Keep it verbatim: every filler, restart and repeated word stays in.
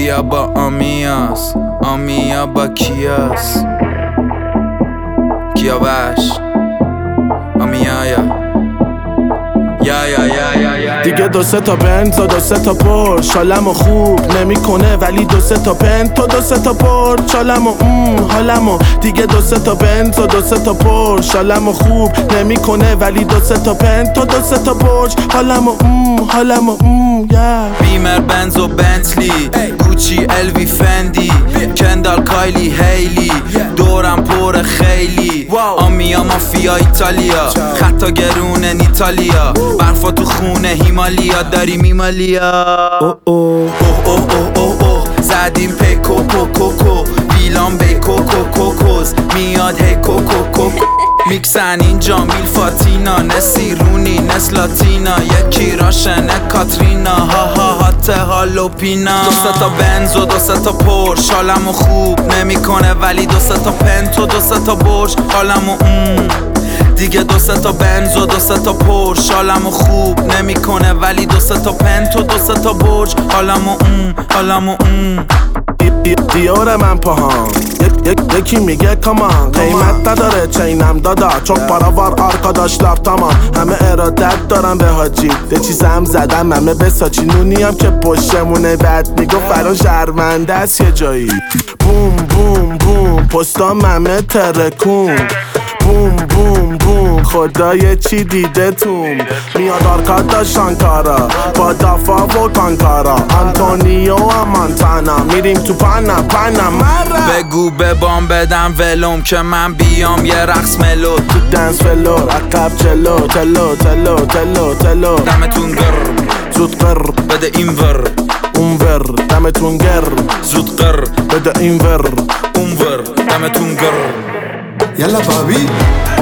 بیا با آمیاس، آمیا با کیاس، کیا باش آمیا یا یا یا یا یا یا دیگه دو سه تا بنز و دو سه تا پرش حالمو خوب نمیکنه، ولی دو سه تا پنت و دو سه تا پرش حالمو ام حالمو دیگه دو سه تا بنز و دو سه تا پرش حالمو خوب نمیکنه، ولی دو سه تا پنت و دو سه تا پرش حالمو ام حالمو ام یا بیمر بنز و بنتلی، گوچی الوی فندی، کندال کایلی هیلی، دورم پر خیلی، آمیا مافیا ایتالیا، خطا گرونه ایتالیا، برفا تو خونه هیمالیا داریم ایمالیا. اوه اوه اوه اوه اوه اوه زدیم پی کوکو کوکو، ویلان بی کوکو کوکوز میاد هی کوکو کوکو، میکسن اینجا میل فاتینا، نسیرونی نس لاتینا، یکی راشن کاترینا، ها ها هات هالوپینا. دو سه تا بنز و دو سه تا پرش حالمو خوب نمیکنه، ولی دو سه تا پنت و دو سه تا برش حالمو ام دیگه دو سه تا بنز و دو سه تا پرش حالمو خوب نمیکنه، ولی دو سه تا پنت و دو سه تا برش حالمو ام حالمو ام دیار من پاهام یک یک یکی میگه کامان، قیمت نداره چینم دادا، چون پاراوار آرکا داشتار تمام، همه ارادت دارم به حاجی، ده چیزم زدم همه بساچی، نونیم که پشتمونه بعد میگو فران شرمنده است یه جایی، بوم بوم بوم پستام همه ترکون، بوم بوم بوم خدای چی دیده توم، میاد آرکادا شانکارا با دافا و کانکارا، آنتونیو و مانتانا، میریم تو پانا پانا مرا، بگو به بام بدم ولوم که من بیام یه رقص ملو، تو دنس فلو عقب جلو تلو تلو تلو تلو، دمتون گرم زود قر بده این ور اون ور، دمتون گرم زود قر بده این ور اون ور، دمتون گرم. يلا بابي